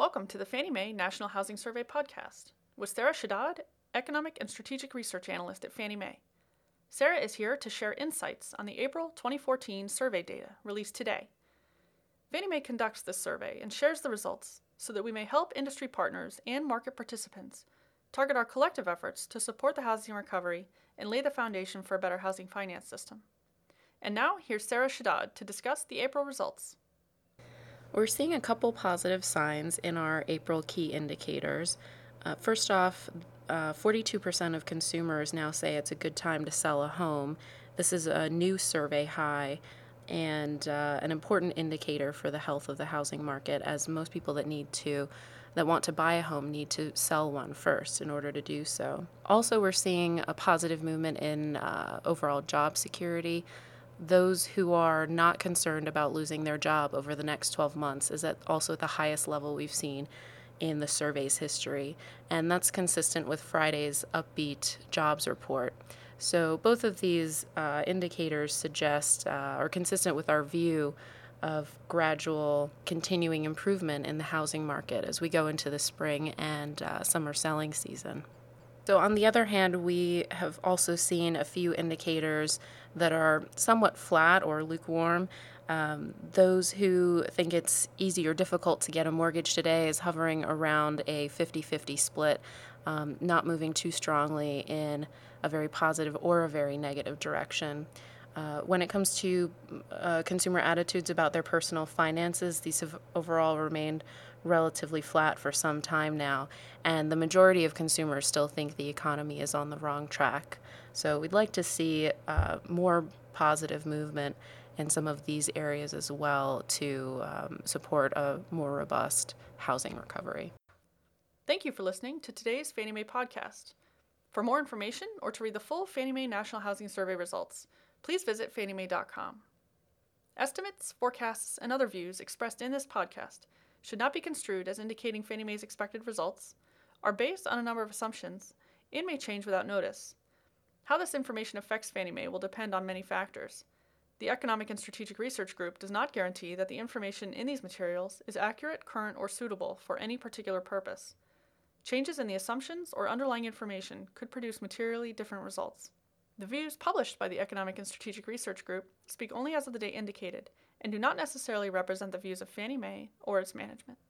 Welcome to the Fannie Mae National Housing Survey podcast with Sarah Shadad, Economic and Strategic Research Analyst at Fannie Mae. Sarah is here to share insights on the April 2014 survey data released today. Fannie Mae conducts this survey and shares the results so that we may help industry partners and market participants target our collective efforts to support the housing recovery and lay the foundation for a better housing finance system. And now, here's Sarah Shadad to discuss the April results. We're seeing a couple positive signs in our April key indicators. First off, 42% of consumers now say it's a good time to sell a home. This is a new survey high and an important indicator for the health of the housing market, as most people that want to buy a home need to sell one first in order to do so. Also, we're seeing a positive movement in overall job security. Those who are not concerned about losing their job over the next 12 months is at also the highest level we've seen in the survey's history, and that's consistent with Friday's upbeat jobs report. So both of these indicators suggest are consistent with our view of gradual continuing improvement in the housing market as we go into the spring and summer selling season. So on the other hand, we have also seen a few indicators that are somewhat flat or lukewarm. Those who think it's easy or difficult to get a mortgage today is hovering around a 50-50 split, not moving too strongly in a very positive or a very negative direction. When it comes to consumer attitudes about their personal finances, these have overall remained relatively flat for some time now, and the majority of consumers still think the economy is on the wrong track. So we'd like to see more positive movement in some of these areas as well to support a more robust housing recovery. Thank you for listening to today's Fannie Mae podcast. For more information or to read the full Fannie Mae National Housing Survey results, please visit fanniemae.com. Estimates, forecasts, and other views expressed in this podcast should not be construed as indicating Fannie Mae's expected results, are based on a number of assumptions, and may change without notice. How this information affects Fannie Mae will depend on many factors. The Economic and Strategic Research Group does not guarantee that the information in these materials is accurate, current, or suitable for any particular purpose. Changes in the assumptions or underlying information could produce materially different results. The views published by the Economic and Strategic Research Group speak only as of the date indicated and do not necessarily represent the views of Fannie Mae or its management.